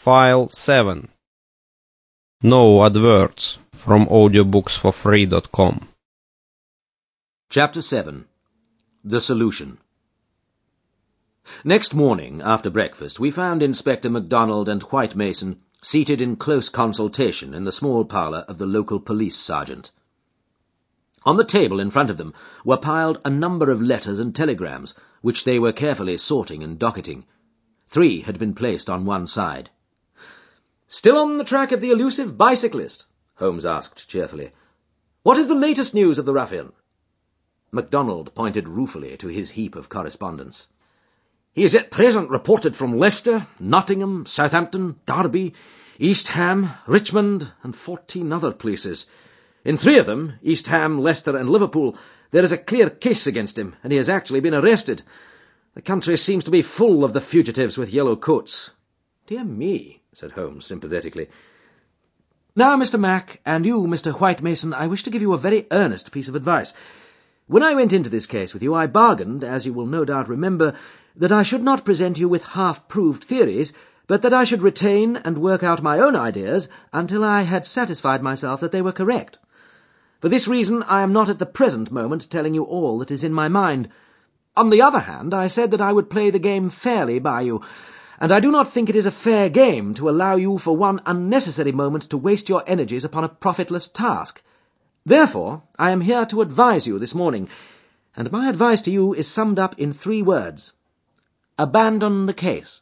File 7. No adverts from audiobooksforfree.com. Chapter 7. The Solution. Next morning, after breakfast, we found Inspector MacDonald and White Mason seated in close consultation in the small parlour of the local police sergeant. On the table in front of them were piled a number of letters and telegrams, which they were carefully sorting and docketing. 3 had been placed on one side. "Still on the track of the elusive bicyclist?" Holmes asked cheerfully. "What is the latest news of the ruffian?" MacDonald pointed ruefully to his heap of correspondence. "He is at present reported from Leicester, Nottingham, Southampton, Derby, East Ham, Richmond, and 14 other places. In 3 of them, East Ham, Leicester, and Liverpool, there is a clear case against him, and he has actually been arrested. The country seems to be full of the fugitives with yellow coats." "Dear me," said Holmes sympathetically. "Now, Mr. Mac, and you, Mr. White Mason, I wish to give you a very earnest piece of advice. When I went into this case with you, I bargained, as you will no doubt remember, that I should not present you with half-proved theories, but that I should retain and work out my own ideas until I had satisfied myself that they were correct. For this reason, I am not at the present moment telling you all that is in my mind. On the other hand, I said that I would play the game fairly by you, and I do not think it is a fair game to allow you for one unnecessary moment to waste your energies upon a profitless task. Therefore, I am here to advise you this morning, and my advice to you is summed up in 3 words. Abandon the case."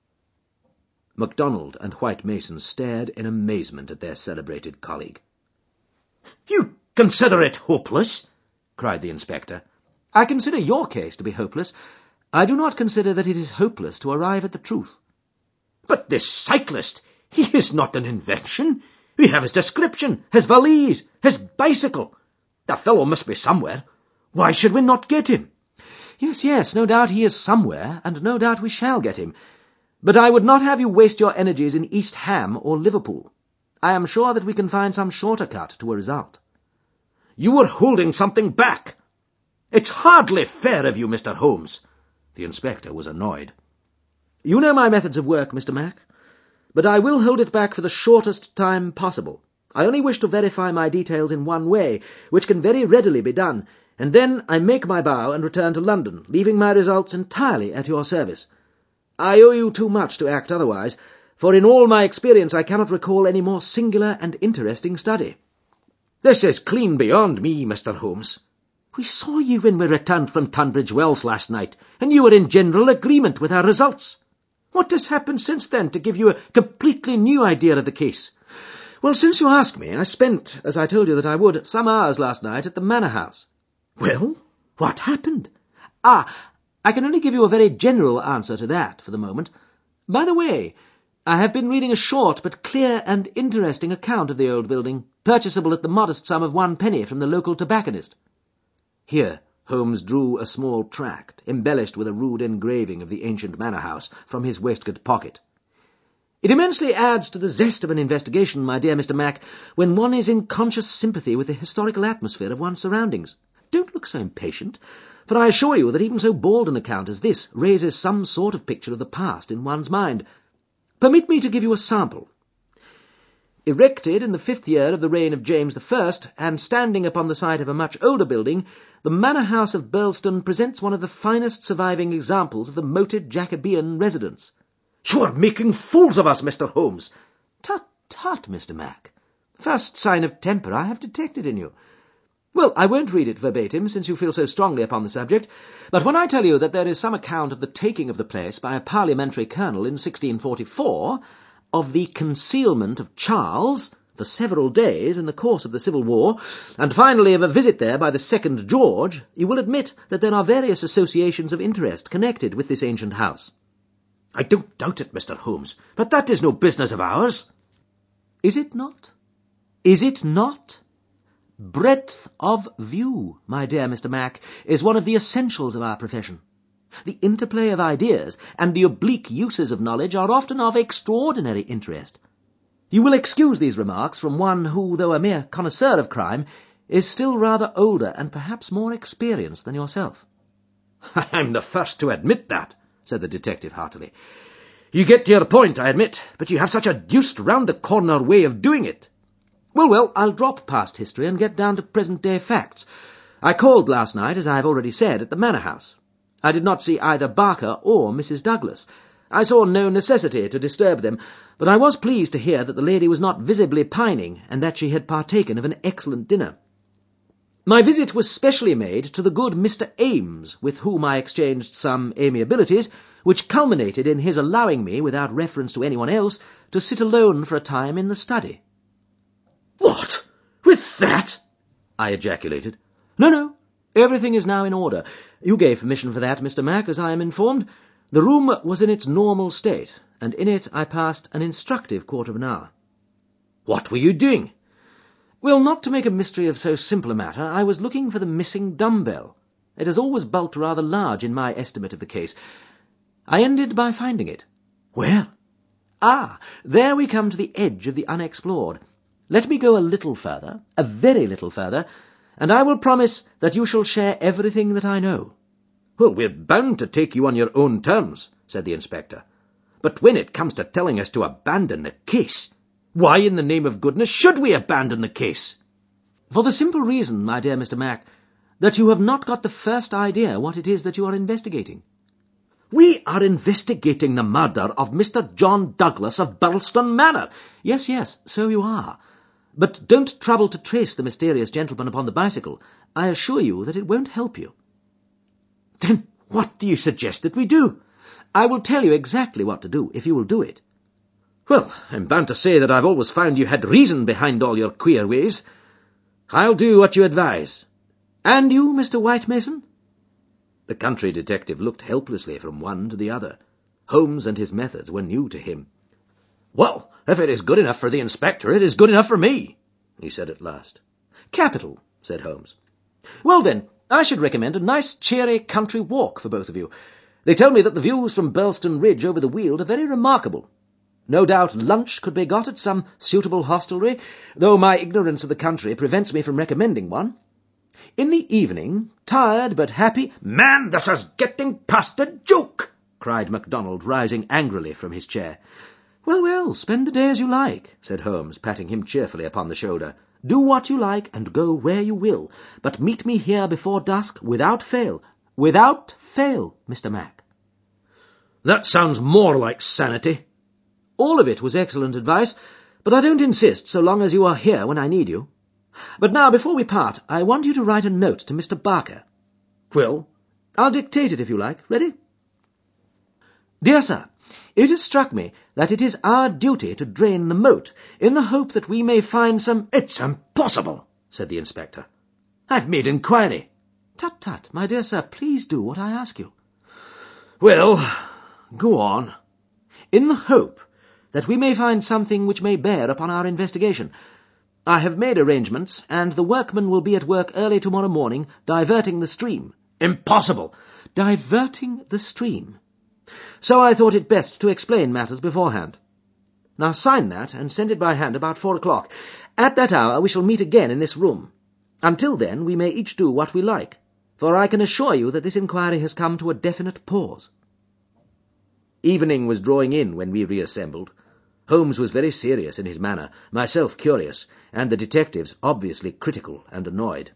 MacDonald and White Mason stared in amazement at their celebrated colleague. "You consider it hopeless?" cried the inspector. "I consider your case to be hopeless. I do not consider that it is hopeless to arrive at the truth." "But this cyclist, he is not an invention. We have his description, his valise, his bicycle. The fellow must be somewhere. Why should we not get him?" Yes, no doubt he is somewhere, and no doubt we shall get him. But I would not have you waste your energies in East Ham or Liverpool. I am sure that we can find some shorter cut to a result." "You were holding something back. It's hardly fair of you, Mr. Holmes." The inspector was annoyed. "You know my methods of work, Mr. Mac, but I will hold it back for the shortest time possible. I only wish to verify my details in one way, which can very readily be done, and then I make my bow and return to London, leaving my results entirely at your service. I owe you too much to act otherwise, for in all my experience I cannot recall any more singular and interesting study." "This is clean beyond me, Mr. Holmes. We saw you when we returned from Tunbridge Wells last night, and you were in general agreement with our results. What has happened since then to give you a completely new idea of the case?" "Well, since you ask me, I spent, as I told you that I would, some hours last night at the Manor House." "Well, what happened?" I can only give you a very general answer to that for the moment. By the way, I have been reading a short but clear and interesting account of the old building, purchasable at the modest sum of 1 penny from the local tobacconist." Here Holmes drew a small tract, embellished with a rude engraving of the ancient manor house, from his waistcoat pocket. "It immensely adds to the zest of an investigation, my dear Mr. Mac, when one is in conscious sympathy with the historical atmosphere of one's surroundings. Don't look so impatient, for I assure you that even so bald an account as this raises some sort of picture of the past in one's mind. Permit me to give you a sample. Erected in the 5th year of the reign of James I, and standing upon the site of a much older building, the Manor House of Burlstone presents one of the finest surviving examples of the moated Jacobean residence." "You are making fools of us, Mr. Holmes." "Tut, Mr. Mac. First sign of temper I have detected in you. Well, I won't read it verbatim, since you feel so strongly upon the subject, but when I tell you that there is some account of the taking of the place by a parliamentary colonel in 1644, of the concealment of Charles for several days in the course of the Civil War, and finally of a visit there by the 2nd George, you will admit that there are various associations of interest connected with this ancient house." "I don't doubt it, Mr. Holmes, but that is no business of ours." "Is it not? Is it not? Breadth of view, my dear Mr. Mac, is one of the essentials of our profession. The interplay of ideas and the oblique uses of knowledge are often of extraordinary interest. You will excuse these remarks from one who, though a mere connoisseur of crime, is still rather older and perhaps more experienced than yourself." "I'm the first to admit that," said the detective heartily. You get to your point, I admit, but you have such a deuced round-the-corner way of doing it. Well, I'll drop past history and get down to present-day facts. I called last night, as I have already said, at the Manor House. I did not see either Barker or Mrs. Douglas. I saw no necessity to disturb them, but I was pleased to hear that the lady was not visibly pining, and that she had partaken of an excellent dinner. My visit was specially made to the good Mr. Ames, with whom I exchanged some amiabilities, which culminated in his allowing me, without reference to anyone else, to sit alone for a time in the study. "What? With that?" I ejaculated. No, everything is now in order. You gave permission for that, Mr. Mac, as I am informed. The room was in its normal state, and in it I passed an instructive quarter of an hour. "What were you doing?" Well, not to make a mystery of so simple a matter, I was looking for the missing dumbbell. It has always bulked rather large in my estimate of the case. I ended by finding it. "Where?" There we come to the edge of the unexplored. Let me go a little further, a very little further, and I will promise that you shall share everything that I know. "Well, we're bound to take you on your own terms," said the inspector. "But when it comes to telling us to abandon the case, why in the name of goodness should we abandon the case?" For the simple reason, my dear Mr. Mac, that you have not got the first idea what it is that you are investigating. "We are investigating the murder of Mr. John Douglas of Birlstone Manor." Yes, so you are. But don't trouble to trace the mysterious gentleman upon the bicycle. I assure you that it won't help you. "Then what do you suggest that we do?" "I will tell you exactly what to do, if you will do it." "Well, I'm bound to say that I've always found you had reason behind all your queer ways. I'll do what you advise." "And you, Mr. White Mason?" The country detective looked helplessly from one to the other. Holmes and his methods were new to him. "Well, if it is good enough for the inspector, it is good enough for me," he said at last. "Capital," said Holmes. "Well, then, I should recommend a nice, cheery country walk for both of you. They tell me that the views from Birlstone Ridge over the Weald are very remarkable. No doubt lunch could be got at some suitable hostelry, though my ignorance of the country prevents me from recommending one. In the evening, tired but happy—" "Man, this is getting past a joke!" cried MacDonald, rising angrily from his chair. Well, spend the day as you like," said Holmes, patting him cheerfully upon the shoulder. "Do what you like, and go where you will, but meet me here before dusk without fail. Without fail, Mr. Mac." "That sounds more like sanity." "All of it was excellent advice, but I don't insist so long as you are here when I need you. But now, before we part, I want you to write a note to Mr. Barker." "Well?" "I'll dictate it if you like. Ready?" "Dear Sir, it has struck me that it is our duty to drain the moat, in the hope that we may find some—" "It's impossible," said the inspector. "I've made inquiry." "Tut, my dear sir, please do what I ask you." "Well, go on." "In the hope that we may find something which may bear upon our investigation. I have made arrangements, and the workmen will be at work early tomorrow morning, diverting the stream." "Impossible." "Diverting the stream. So I thought it best to explain matters beforehand. Now sign that, and send it by hand about 4 o'clock. At that hour we shall meet again in this room. Until then we may each do what we like, for I can assure you that this inquiry has come to a definite pause." Evening was drawing in when we reassembled. Holmes was very serious in his manner, myself curious, and the detectives obviously critical and annoyed.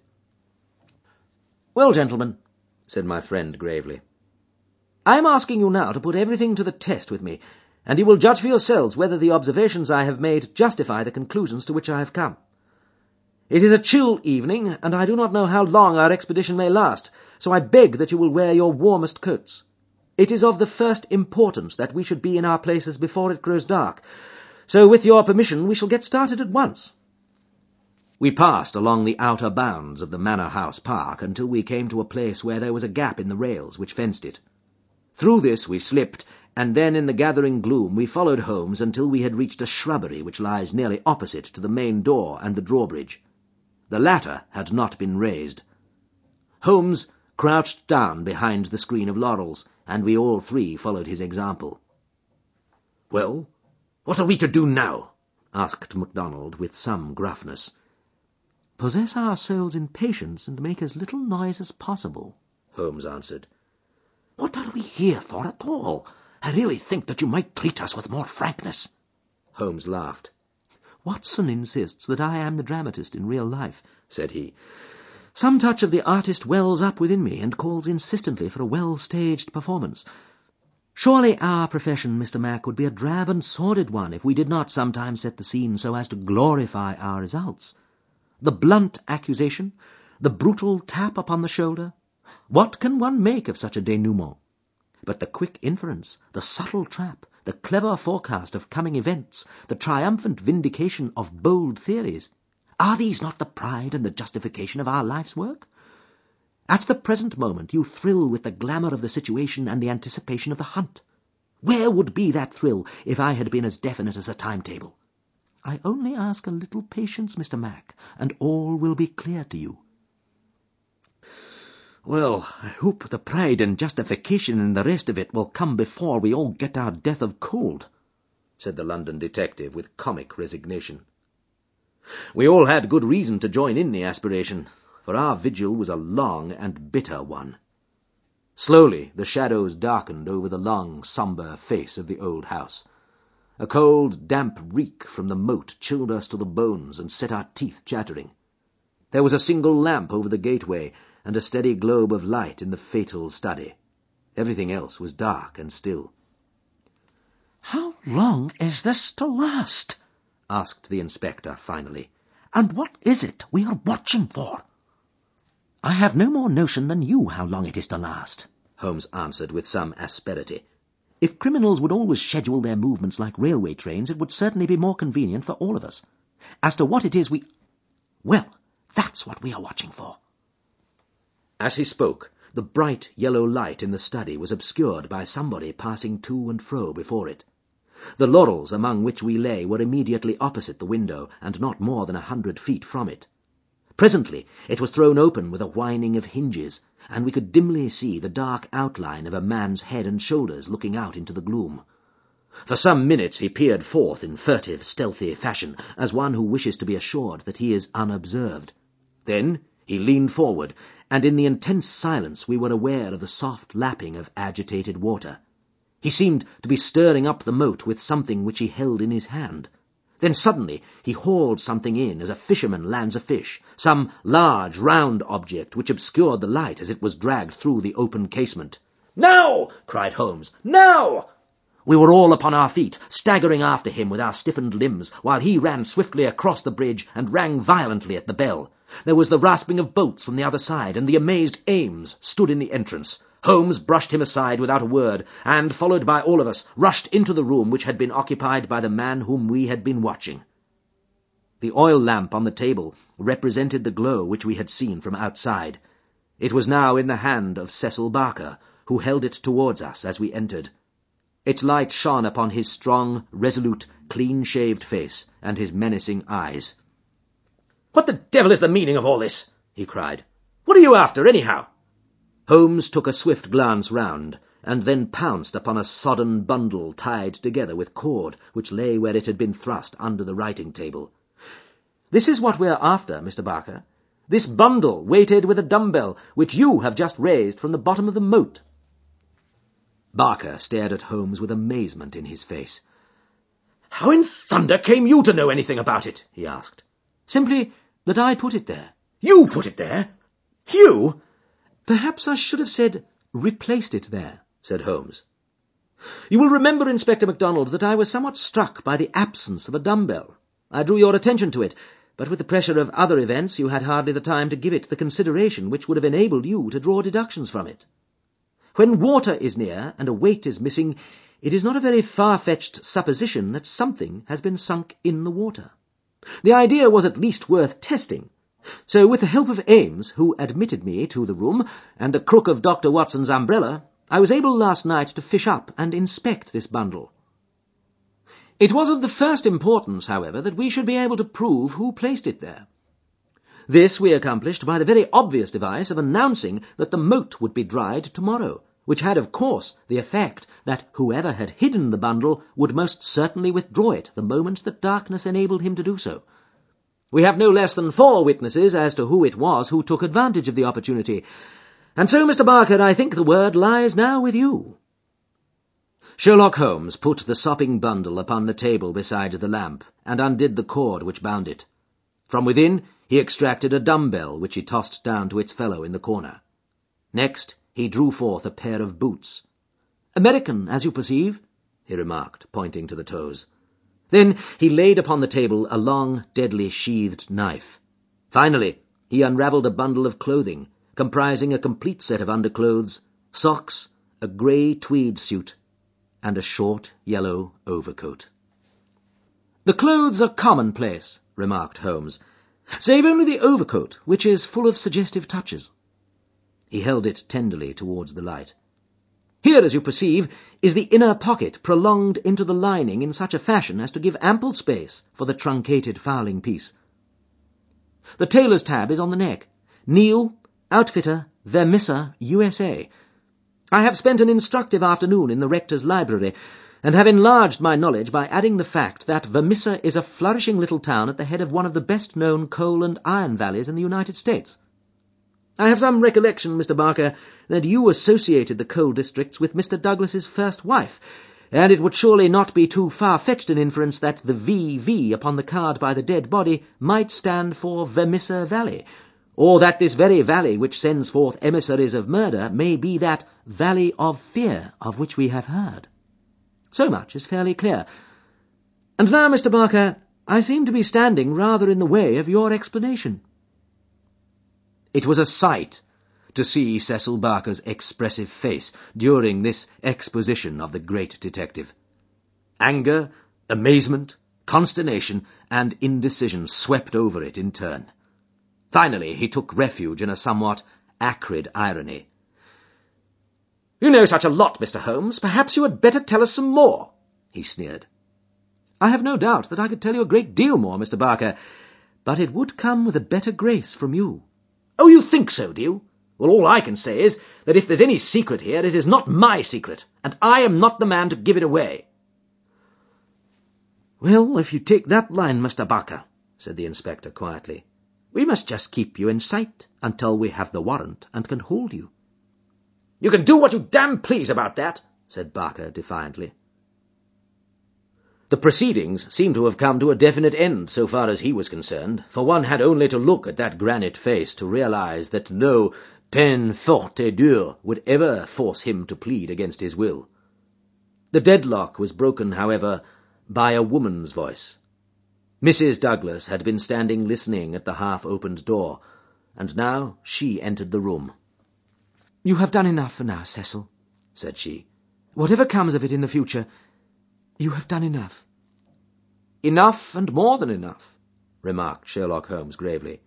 "Well, gentlemen," said my friend gravely, "I am asking you now to put everything to the test with me, and you will judge for yourselves whether the observations I have made justify the conclusions to which I have come. It is a chill evening, and I do not know how long our expedition may last, so I beg that you will wear your warmest coats. It is of the first importance that we should be in our places before it grows dark, so with your permission we shall get started at once." We passed along the outer bounds of the Manor House Park until we came to a place where there was a gap in the rails which fenced it. Through this we slipped, and then in the gathering gloom we followed Holmes until we had reached a shrubbery which lies nearly opposite to the main door and the drawbridge. The latter had not been raised. Holmes crouched down behind the screen of laurels, and we all three followed his example. "Well, what are we to do now?" asked MacDonald with some gruffness. "Possess our souls in patience and make as little noise as possible," Holmes answered. "What are we here for at all? I really think that you might treat us with more frankness." Holmes laughed. "Watson insists that I am the dramatist in real life," said he. "Some touch of the artist wells up within me and calls insistently for a well-staged performance. Surely our profession, Mr. Mac, would be a drab and sordid one if we did not sometimes set the scene so as to glorify our results. The blunt accusation, the brutal tap upon the shoulder, what can one make of such a denouement? But the quick inference, the subtle trap, the clever forecast of coming events, the triumphant vindication of bold theories, are these not the pride and the justification of our life's work? At the present moment you thrill with the glamour of the situation and the anticipation of the hunt. Where would be that thrill if I had been as definite as a timetable? I only ask a little patience, Mr. Mac, and all will be clear to you." "Well, I hope the pride and justification and the rest of it will come before we all get our death of cold," said the London detective with comic resignation. We all had good reason to join in the aspiration, for our vigil was a long and bitter one. Slowly the shadows darkened over the long, sombre face of the old house. A cold, damp reek from the moat chilled us to the bones and set our teeth chattering. There was a single lamp over the gateway, and a steady globe of light in the fatal study. Everything else was dark and still. "How long is this to last?" asked the inspector finally. "And what is it we are watching for?" "I have no more notion than you how long it is to last," Holmes answered with some asperity. "If criminals would always schedule their movements like railway trains, it would certainly be more convenient for all of us. As to what it is well, that's what we are watching for." As he spoke, the bright yellow light in the study was obscured by somebody passing to and fro before it. The laurels among which we lay were immediately opposite the window, and not more than 100 feet from it. Presently it was thrown open with a whining of hinges, and we could dimly see the dark outline of a man's head and shoulders looking out into the gloom. For some minutes he peered forth in furtive, stealthy fashion, as one who wishes to be assured that he is unobserved. Then he leaned forward, and in the intense silence we were aware of the soft lapping of agitated water. He seemed to be stirring up the moat with something which he held in his hand. Then suddenly he hauled something in as a fisherman lands a fish, some large, round object which obscured the light as it was dragged through the open casement. "Now!" cried Holmes. "Now!" We were all upon our feet, staggering after him with our stiffened limbs, while he ran swiftly across the bridge and rang violently at the bell. There was the rasping of bolts from the other side, and the amazed Ames stood in the entrance. Holmes brushed him aside without a word, and, followed by all of us, rushed into the room which had been occupied by the man whom we had been watching. The oil lamp on the table represented the glow which we had seen from outside. It was now in the hand of Cecil Barker, who held it towards us as we entered. Its light shone upon his strong, resolute, clean-shaved face and his menacing eyes. "What the devil is the meaning of all this?" he cried. "What are you after, anyhow?" Holmes took a swift glance round, and then pounced upon a sodden bundle tied together with cord, which lay where it had been thrust under the writing-table. "This is what we are after, Mr. Barker. This bundle, weighted with a dumbbell, which you have just raised from the bottom of the moat." Barker stared at Holmes with amazement in his face. "How in thunder came you to know anything about it?" he asked. "Simply that I put it there." "You put it there? You?" "Perhaps I should have said replaced it there," said Holmes. "You will remember, Inspector MacDonald, that I was somewhat struck by the absence of a dumbbell. I drew your attention to it, but with the pressure of other events you had hardly the time to give it the consideration which would have enabled you to draw deductions from it. When water is near and a weight is missing, it is not a very far-fetched supposition that something has been sunk in the water. The idea was at least worth testing. So with the help of Ames, who admitted me to the room, and the crook of Dr. Watson's umbrella, I was able last night to fish up and inspect this bundle. It was of the first importance, however, that we should be able to prove who placed it there. This we accomplished by the very obvious device of announcing that the moat would be dried tomorrow, which had, of course, the effect that whoever had hidden the bundle would most certainly withdraw it the moment that darkness enabled him to do so. We have no less than 4 witnesses as to who it was who took advantage of the opportunity, and so, Mr. Barker, I think the word lies now with you." Sherlock Holmes put the sopping bundle upon the table beside the lamp, and undid the cord which bound it. From within he extracted a dumbbell, which he tossed down to its fellow in the corner. Next he drew forth a pair of boots. "American, as you perceive," he remarked, pointing to the toes. Then he laid upon the table a long, deadly sheathed knife. Finally he unravelled a bundle of clothing, comprising a complete set of underclothes, socks, a grey tweed suit, and a short yellow overcoat. "The clothes are commonplace," remarked Holmes, "save only the overcoat, which is full of suggestive touches." He held it tenderly towards the light. "Here, as you perceive, is the inner pocket prolonged into the lining in such a fashion as to give ample space for the truncated fowling piece. The tailor's tab is on the neck. Neil, Outfitter, Vermissa, USA. I have spent an instructive afternoon in the rector's library, and have enlarged my knowledge by adding the fact that Vermissa is a flourishing little town at the head of one of the best-known coal and iron valleys in the United States. I have some recollection, Mr. Barker, that you associated the coal districts with Mr. Douglas's first wife, and it would surely not be too far-fetched an inference that the VV upon the card by the dead body might stand for Vermissa Valley, or that this very valley which sends forth emissaries of murder may be that Valley of Fear of which we have heard. So much is fairly clear. And now, Mr. Barker, I seem to be standing rather in the way of your explanation." It was a sight to see Cecil Barker's expressive face during this exposition of the great detective. Anger, amazement, consternation, and indecision swept over it in turn. Finally he took refuge in a somewhat acrid irony. "You know such a lot, Mr. Holmes. Perhaps you had better tell us some more," he sneered. "I have no doubt that I could tell you a great deal more, Mr. Barker, but it would come with a better grace from you." "Oh, you think so, do you? Well, all I can say is that if there's any secret here, it is not my secret, and I am not the man to give it away." "Well, if you take that line, Mr. Barker," said the inspector quietly, "we must just keep you in sight until we have the warrant and can hold you." "You can do what you damn please about that," said Barker defiantly. The proceedings seemed to have come to a definite end so far as he was concerned, for one had only to look at that granite face to realize that no peine forte et dure would ever force him to plead against his will. The deadlock was broken, however, by a woman's voice. Mrs. Douglas had been standing listening at the half-opened door, and now she entered the room. "You have done enough for now, Cecil," said she. "Whatever comes of it in the future, you have done enough." "Enough and more than enough," remarked Sherlock Holmes gravely.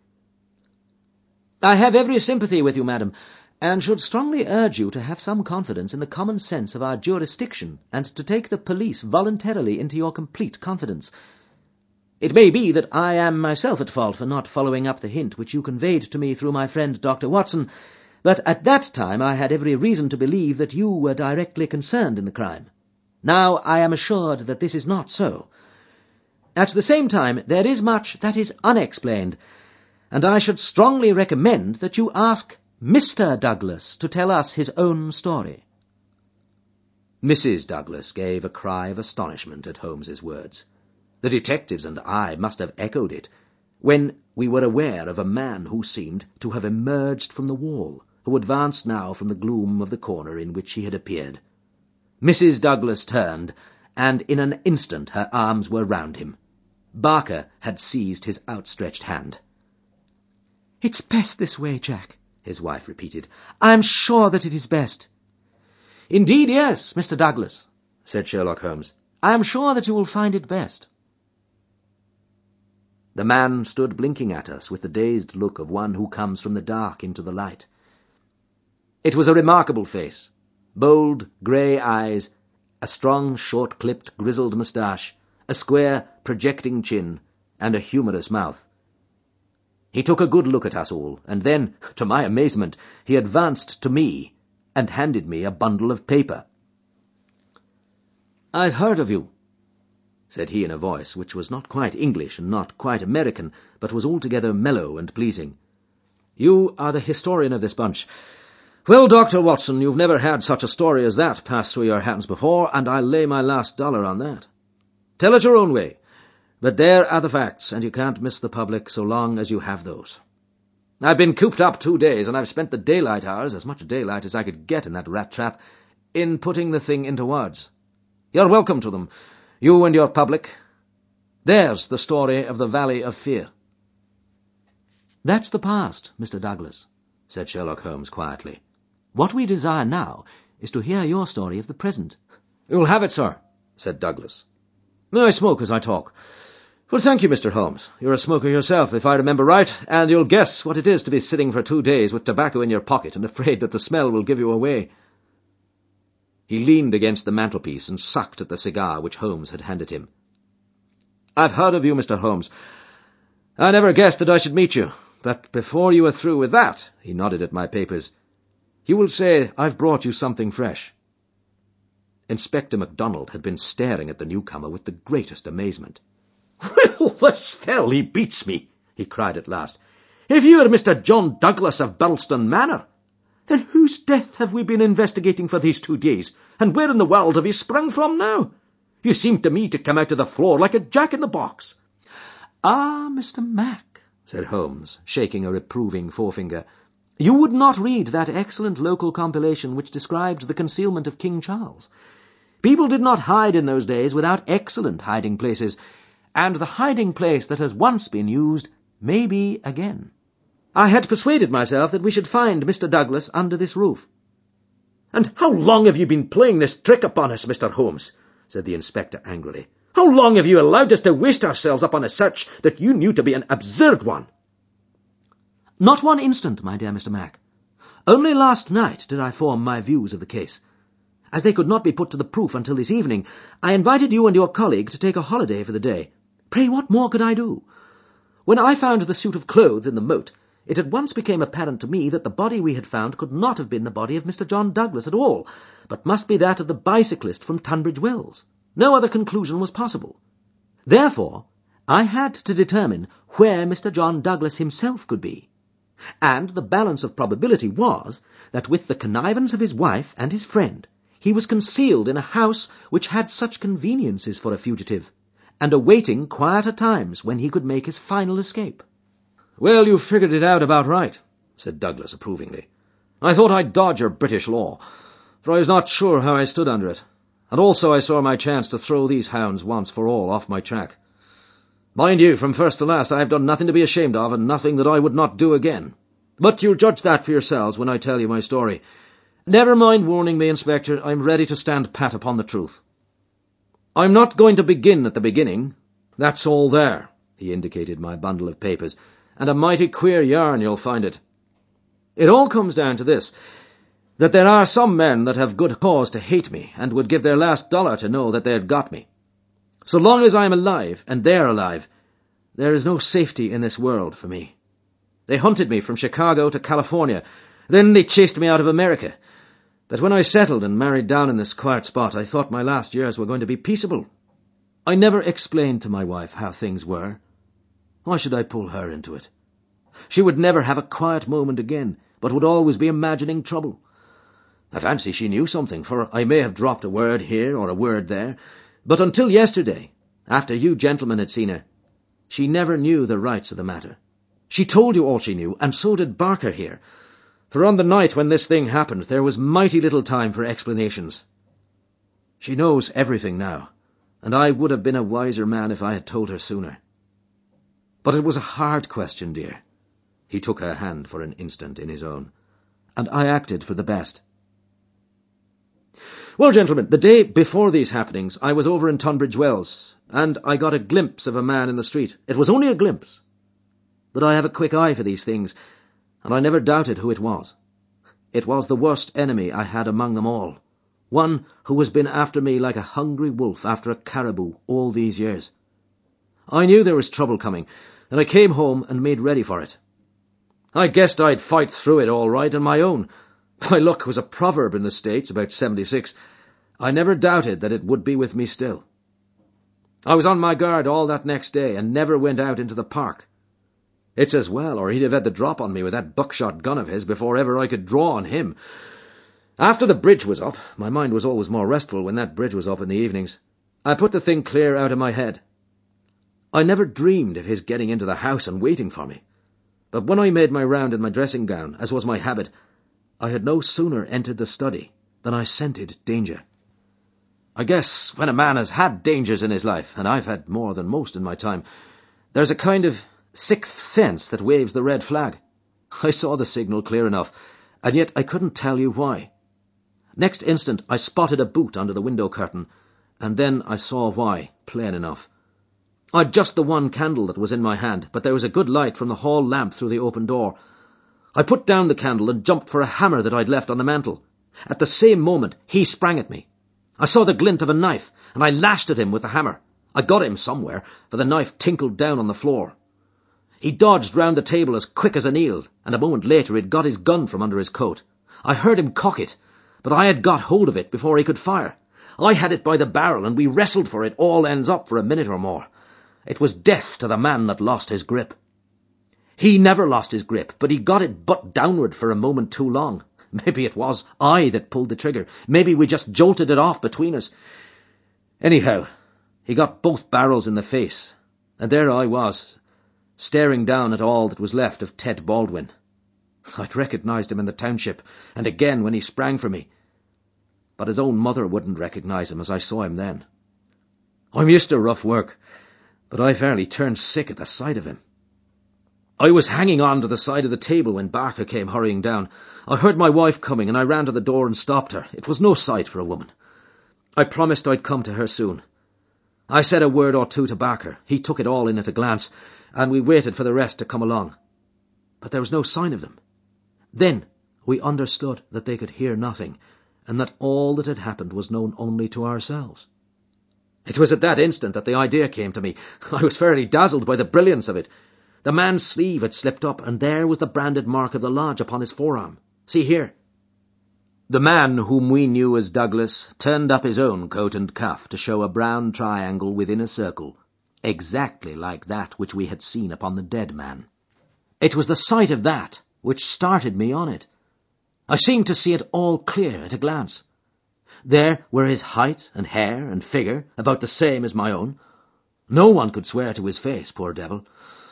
"I have every sympathy with you, madam, and should strongly urge you to have some confidence in the common sense of our jurisdiction, and to take the police voluntarily into your complete confidence. It may be that I am myself at fault for not following up the hint which you conveyed to me through my friend Dr. Watson, but at that time I had every reason to believe that you were directly concerned in the crime. Now I am assured that this is not so. At the same time, there is much that is unexplained, and I should strongly recommend that you ask Mr. Douglas to tell us his own story." Mrs. Douglas gave a cry of astonishment at Holmes's words. The detectives and I must have echoed it, when we were aware of a man who seemed to have emerged from the wall, who advanced now from the gloom of the corner in which he had appeared. Mrs. Douglas turned, and in an instant her arms were round him. Barker had seized his outstretched hand. "It's best this way, Jack," his wife repeated. "I am sure that it is best." "Indeed, yes, Mr. Douglas," said Sherlock Holmes. "I am sure that you will find it best." The man stood blinking at us with the dazed look of one who comes from the dark into the light. It was a remarkable face. Bold, grey eyes, a strong, short-clipped, grizzled moustache, a square, projecting chin, and a humorous mouth. He took a good look at us all, and then, to my amazement, he advanced to me and handed me a bundle of paper. "I've heard of you," said he in a voice which was not quite English and not quite American, but was altogether mellow and pleasing. "You are the historian of this bunch. Well, Dr. Watson, you've never had such a story as that pass through your hands before, and I'll lay my last dollar on that. Tell it your own way, but there are the facts, and you can't miss the public so long as you have those. I've been cooped up 2 days, and I've spent the daylight hours, as much daylight as I could get in that rat trap, in putting the thing into words. You're welcome to them, you and your public. There's the story of the Valley of Fear. That's the past, Mr. Douglas, said Sherlock Holmes quietly. What we desire now is to hear your story of the present. You'll have it, sir, said Douglas. I smoke as I talk. Well, thank you, Mr. Holmes. You're a smoker yourself, if I remember right, and you'll guess what it is to be sitting for 2 days with tobacco in your pocket and afraid that the smell will give you away. He leaned against the mantelpiece and sucked at the cigar which Holmes had handed him. I've heard of you, Mr. Holmes. I never guessed that I should meet you, but before you are through with that, he nodded at my papers, you will say I've brought you something fresh. Inspector MacDonald had been staring at the newcomer with the greatest amazement. "Well, the spell, he beats me," he cried at last. "If you are Mr. John Douglas of Birlstone Manor, then whose death have we been investigating for these 2 days, and where in the world have you sprung from now? You seem to me to come out of the floor like a jack-in-the-box." "Ah, Mr. Mac," said Holmes, shaking a reproving forefinger, "you would not read that excellent local compilation which describes the concealment of King Charles. People did not hide in those days without excellent hiding places, and the hiding place that has once been used may be again. I had persuaded myself that we should find Mr. Douglas under this roof." "And how long have you been playing this trick upon us, Mr. Holmes?" said the inspector angrily. "How long have you allowed us to waste ourselves upon a search that you knew to be an absurd one?" "Not 1 instant, my dear Mr. Mac. Only last night did I form my views of the case. As they could not be put to the proof until this evening, I invited you and your colleague to take a holiday for the day. Pray, what more could I do? When I found the suit of clothes in the moat, it at once became apparent to me that the body we had found could not have been the body of Mr. John Douglas at all, but must be that of the bicyclist from Tunbridge Wells. No other conclusion was possible. Therefore, I had to determine where Mr. John Douglas himself could be. And the balance of probability was that with the connivance of his wife and his friend, he was concealed in a house which had such conveniences for a fugitive, and awaiting quieter times when he could make his final escape." "Well, you've figured it out about right," said Douglas approvingly. "I thought I'd dodge your British law, for I was not sure how I stood under it, and also I saw my chance to throw these hounds once for all off my track. Mind you, from first to last I have done nothing to be ashamed of, and nothing that I would not do again. But you'll judge that for yourselves when I tell you my story. Never mind warning me, Inspector, I'm ready to stand pat upon the truth. I'm not going to begin at the beginning. That's all there," he indicated my bundle of papers, "and a mighty queer yarn you'll find it. It all comes down to this, that there are some men that have good cause to hate me, and would give their last dollar to know that they had got me. So long as I am alive, and they're alive, there is no safety in this world for me. They hunted me from Chicago to California, then they chased me out of America. But when I settled and married down in this quiet spot, I thought my last years were going to be peaceable. I never explained to my wife how things were. Why should I pull her into it? She would never have a quiet moment again, but would always be imagining trouble. I fancy she knew something, for I may have dropped a word here or a word there, but until yesterday, after you gentlemen had seen her, she never knew the rights of the matter. She told you all she knew, and so did Barker here, for on the night when this thing happened there was mighty little time for explanations. She knows everything now, and I would have been a wiser man if I had told her sooner. But it was a hard question, dear." He took her hand for an instant in his own, "and I acted for the best. Well, gentlemen, the day before these happenings I was over in Tunbridge Wells, and I got a glimpse of a man in the street. It was only a glimpse, but I have a quick eye for these things, and I never doubted who it was. It was the worst enemy I had among them all, one who has been after me like a hungry wolf after a caribou all these years. I knew there was trouble coming, and I came home and made ready for it. I guessed I'd fight through it all right on my own. My luck was a proverb in the States about 76. I never doubted that it would be with me still. I was on my guard all that next day and never went out into the park. It's as well, or he'd have had the drop on me with that buckshot gun of his before ever I could draw on him. After the bridge was up, my mind was always more restful when that bridge was up in the evenings, I put the thing clear out of my head. I never dreamed of his getting into the house and waiting for me. But when I made my round in my dressing gown, as was my habit, I had no sooner entered the study than I scented danger. I guess when a man has had dangers in his life, and I've had more than most in my time, there's a kind of sixth sense that waves the red flag. I saw the signal clear enough, and yet I couldn't tell you why. Next instant I spotted a boot under the window curtain, and then I saw why, plain enough. I'd just the one candle that was in my hand, but there was a good light from the hall lamp through the open door. I put down the candle and jumped for a hammer that I'd left on the mantel. At the same moment, he sprang at me. I saw the glint of a knife, and I lashed at him with the hammer. I got him somewhere, for the knife tinkled down on the floor. He dodged round the table as quick as an eel, and a moment later he'd got his gun from under his coat. I heard him cock it, but I had got hold of it before he could fire. I had it by the barrel, and we wrestled for it all ends up for a minute or more. It was death to the man that lost his grip. He never lost his grip, but he got it butt downward for a moment too long. Maybe it was I that pulled the trigger. Maybe we just jolted it off between us. Anyhow, he got both barrels in the face, and there I was, staring down at all that was left of Ted Baldwin. I'd recognised him in the township, and again when he sprang for me. But his own mother wouldn't recognise him as I saw him then. I'm used to rough work, but I fairly turned sick at the sight of him. I was hanging on to the side of the table when Barker came hurrying down. I heard my wife coming, and I ran to the door and stopped her. It was no sight for a woman. I promised I'd come to her soon. I said a word or two to Barker. He took it all in at a glance, and we waited for the rest to come along. But there was no sign of them. Then we understood that they could hear nothing, and that all that had happened was known only to ourselves. It was at that instant that the idea came to me. I was fairly dazzled by the brilliance of it. The man's sleeve had slipped up, and there was the branded mark of the lodge upon his forearm. See here. The man, whom we knew as Douglas, turned up his own coat and cuff to show a brown triangle within a circle, exactly like that which we had seen upon the dead man. It was the sight of that which started me on it. I seemed to see it all clear at a glance. There were his height and hair and figure, about the same as my own. No one could swear to his face, poor devil.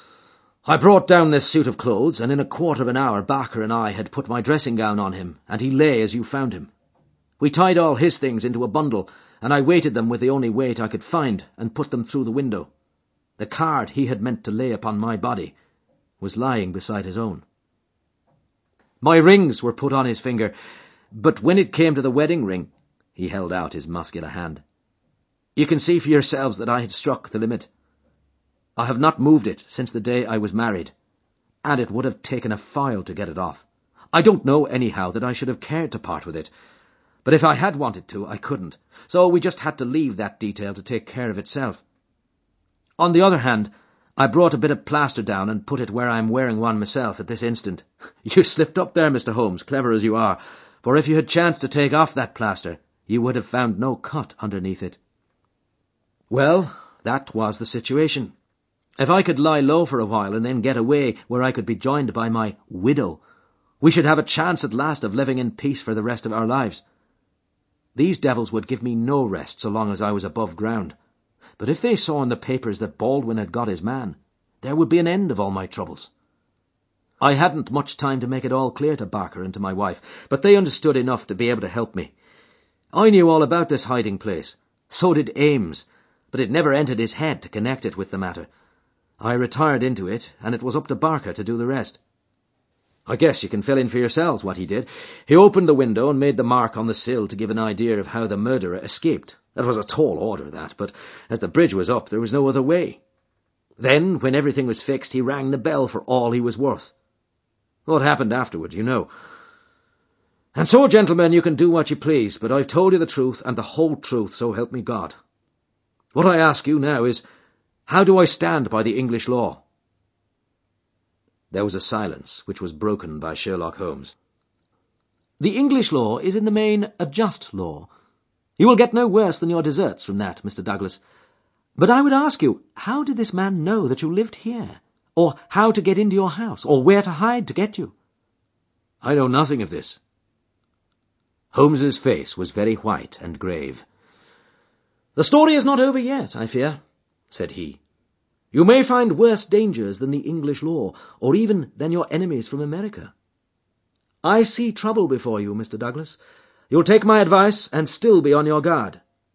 I brought down this suit of clothes, and in a quarter of an hour Barker and I had put my dressing gown on him, and he lay as you found him. We tied all his things into a bundle, and I weighted them with the only weight I could find, and put them through the window. The card he had meant to lay upon my body was lying beside his own. My rings were put on his finger, but when it came to the wedding ring, he held out his muscular hand. You can see for yourselves that I had struck the limit. I have not moved it since the day I was married, and it would have taken a file to get it off. I don't know anyhow that I should have cared to part with it, but if I had wanted to, I couldn't, so we just had to leave that detail to take care of itself. On the other hand, I brought a bit of plaster down and put it where I am wearing one myself at this instant. You slipped up there, Mr. Holmes, clever as you are, for if you had chanced to take off that plaster, you would have found no cut underneath it. Well, that was the situation. If I could lie low for a while and then get away where I could be joined by my widow, we should have a chance at last of living in peace for the rest of our lives. These devils would give me no rest so long as I was above ground. But if they saw in the papers that Baldwin had got his man, there would be an end of all my troubles. I hadn't much time to make it all clear to Barker and to my wife, but they understood enough to be able to help me. I knew all about this hiding place. So did Ames, but it never entered his head to connect it with the matter. I retired into it, and it was up to Barker to do the rest. I guess you can fill in for yourselves what he did. He opened the window and made the mark on the sill to give an idea of how the murderer escaped. It was a tall order, that, but as the bridge was up, there was no other way. Then, when everything was fixed, he rang the bell for all he was worth. What happened afterward, you know. And so, gentlemen, you can do what you please, but I've told you the truth, and the whole truth, so help me God. What I ask you now is, how do I stand by the English law? There was a silence, which was broken by Sherlock Holmes. The English law is in the main a just law. You will get no worse than your deserts from that, Mr. Douglas. But I would ask you, how did this man know that you lived here? or how to get into your house, or where to hide to get you?" "I know nothing of this." Holmes's face was very white and grave. "The story is not over yet, I fear," said he. "You may find worse dangers than the English law, or even than your enemies from America. I see trouble before you, Mr. Douglas. You'll take my advice and still be on your guard."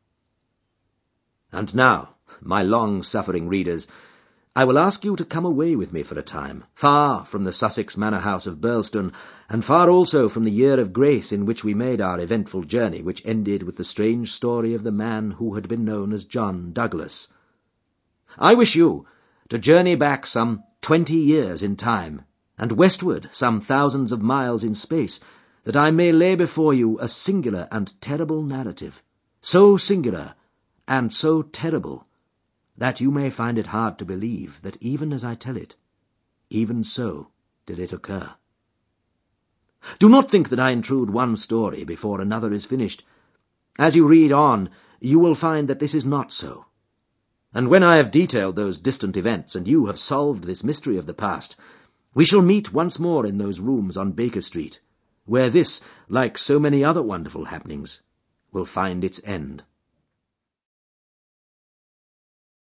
And now, my long-suffering readers, I will ask you to come away with me for a time, far from the Sussex manor house of Burlstone, and far also from the year of grace in which we made our eventful journey, which ended with the strange story of the man who had been known as John Douglas. I wish you to journey back some 20 years in time, and westward some thousands of miles in space, that I may lay before you a singular and terrible narrative, so singular and so terrible, that you may find it hard to believe that even as I tell it, even so did it occur. Do not think that I intrude one story before another is finished. As you read on, you will find that this is not so. And when I have detailed those distant events, and you have solved this mystery of the past, we shall meet once more in those rooms on Baker Street, where this, like so many other wonderful happenings, will find its end.